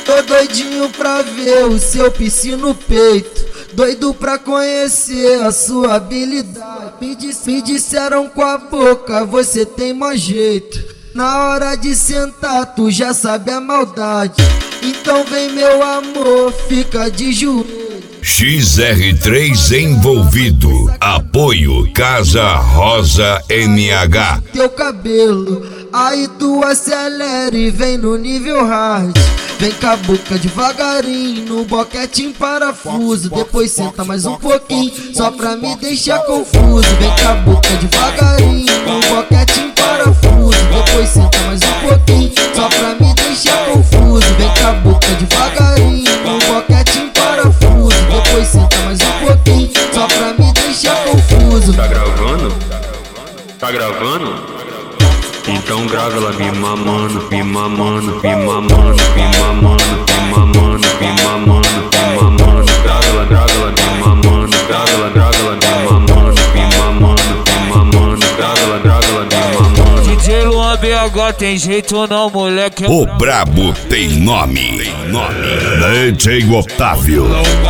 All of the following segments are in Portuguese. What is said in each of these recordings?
Tô doidinho pra ver o seu piercing no peito, doido pra conhecer a sua habilidade. Me disseram com a boca, você tem mau jeito. Na hora de sentar, tu já sabe a maldade. Então vem meu amor, fica de joelho. XR3 envolvido. Apoio Casa Rosa NH. Teu cabelo, aí tu acelera e vem no nível hard. Vem com a boca devagarinho, no boquete em parafuso. Depois senta mais um pouquinho, só pra me deixar confuso. Vem com a boca devagarinho, no boquete em parafuso. Depois senta mais um pouquinho, só pra me deixar confuso. Vem com a boca devagarinho, no boquete em parafuso. Depois senta mais um pouquinho, só pra me deixar confuso. Tá gravando? Tá gravando? Então grava ela me mamando, me mamando, me mamando, me mamando, me mamando, me mamando, me mamando. Grava ela me mamando, grava ela me mamando, me mamando, me mamando. Grava ela me mamando. DJ Luan BH tem jeito não, moleque. O brabo tem nome. DJ Otávio.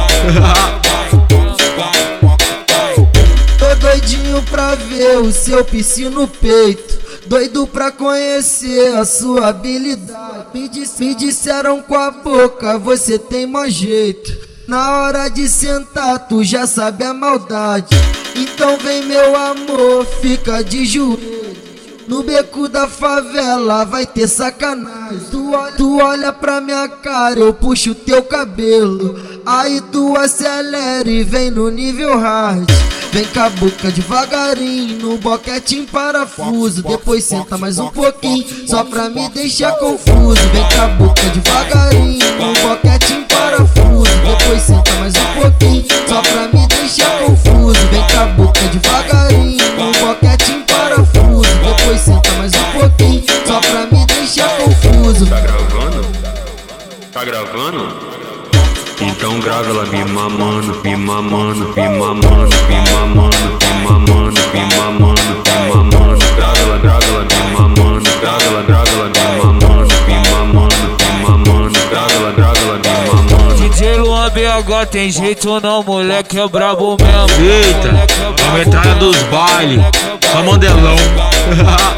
Tô doidinho pra ver o seu piercing no peito, doido pra conhecer a sua habilidade. Me disseram com a boca, você tem mau jeito. Na hora de sentar, tu já sabe a maldade. Então vem meu amor, fica de joelho. No beco da favela vai ter sacanagem. Tu olha pra minha cara, eu puxo teu cabelo. Aí tu acelera e vem no nível hard. Vem com a boca devagarinho, no boquete em parafuso. Depois senta mais um pouquinho, só pra me deixar confuso. Vem com a boca devagarinho, no boquete em parafuso. Depois senta mais um pouquinho, só pra me deixar confuso. Vem com a boca devagarinho, no boquete em parafuso. Depois senta mais um pouquinho, só pra me deixar confuso. Tá gravando? Tá gravando? Então grava ela me mamando, me mamando, me mamando, me mamando, me mamando, me mamando, me mamando. Grava ela me mamando, grava ela me mamando, me mamando, me mamando. Grava ela me mamando. DJ Luan BH tem jeito não, moleque é brabo mesmo. Eita, a entrada dos bailes, só modelão.